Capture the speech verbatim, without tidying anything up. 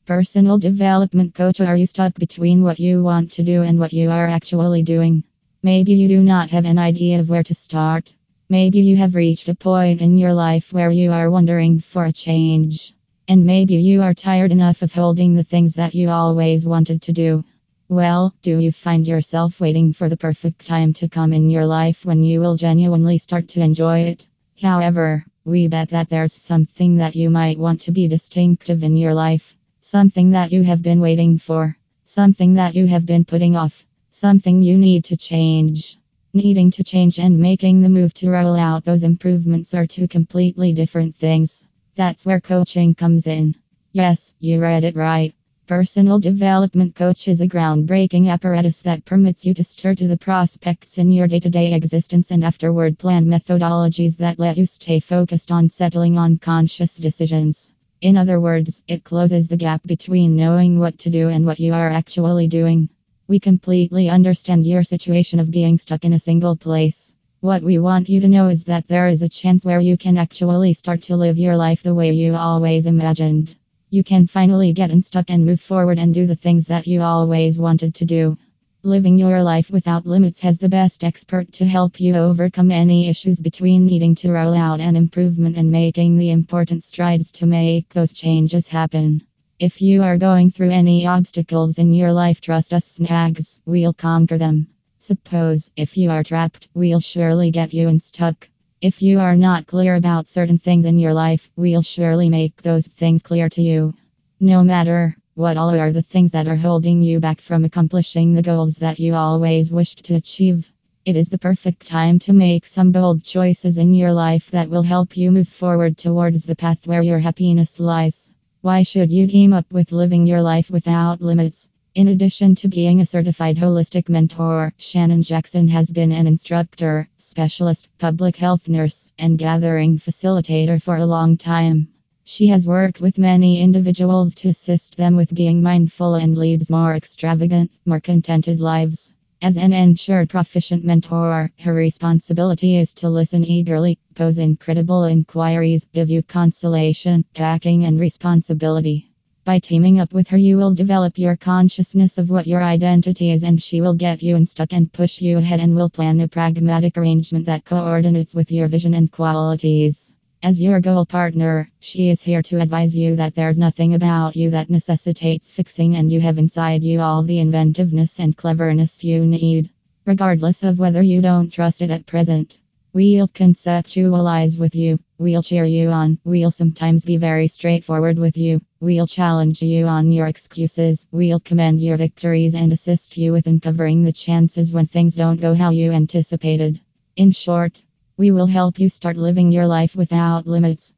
Personal development coach. Are you stuck between what you want to do and what you are actually doing? Maybe you do not have an idea of where to start. Maybe you have reached a point in your life where you are wondering for a change. And maybe you are tired enough of holding the things that you always wanted to do. Well, do you find yourself waiting for the perfect time to come in your life when you will genuinely start to enjoy it? However, we bet that there's something that you might want to be distinctive in your life. Something that you have been waiting for. Something that you have been putting off. Something you need to change. Needing to change and making the move to roll out those improvements are two completely different things. That's where coaching comes in. Yes, you read it right. Personal development coach is a groundbreaking apparatus that permits you to stir to the prospects in your day-to-day existence and afterward plan methodologies that let you stay focused on settling on conscious decisions. In other words, it closes the gap between knowing what to do and what you are actually doing. We completely understand your situation of being stuck in a single place. What we want you to know is that there is a chance where you can actually start to live your life the way you always imagined. You can finally get unstuck and move forward and do the things that you always wanted to do. Living your life without limits has the best expert to help you overcome any issues between needing to roll out an improvement and making the important strides to make those changes happen. If you are going through any obstacles in your life, trust us, Snags, we'll conquer them. Suppose if you are trapped, we'll surely get you unstuck. If you are not clear about certain things in your life, we'll surely make those things clear to you. No matter what all are the things that are holding you back from accomplishing the goals that you always wished to achieve, it is the perfect time to make some bold choices in your life that will help you move forward towards the path where your happiness lies. Why should you team up with Living Your Life Without Limits? In addition to being a certified holistic mentor, Shannon Jackson has been an instructor, specialist, public health nurse, and gathering facilitator for a long time. She has worked with many individuals to assist them with being mindful and leads more extravagant, more contented lives. As an ensured proficient mentor, her responsibility is to listen eagerly, pose incredible inquiries, give you consolation, backing, and responsibility. By teaming up with her, you will develop your consciousness of what your identity is, and she will get you unstuck and push you ahead and will plan a pragmatic arrangement that coordinates with your vision and qualities. As your goal partner, she is here to advise you that there's nothing about you that necessitates fixing, and you have inside you all the inventiveness and cleverness you need. Regardless of whether you don't trust it at present, we'll conceptualize with you, we'll cheer you on, we'll sometimes be very straightforward with you, we'll challenge you on your excuses, we'll commend your victories and assist you with uncovering the chances when things don't go how you anticipated. In short, we will help you start living your life without limits.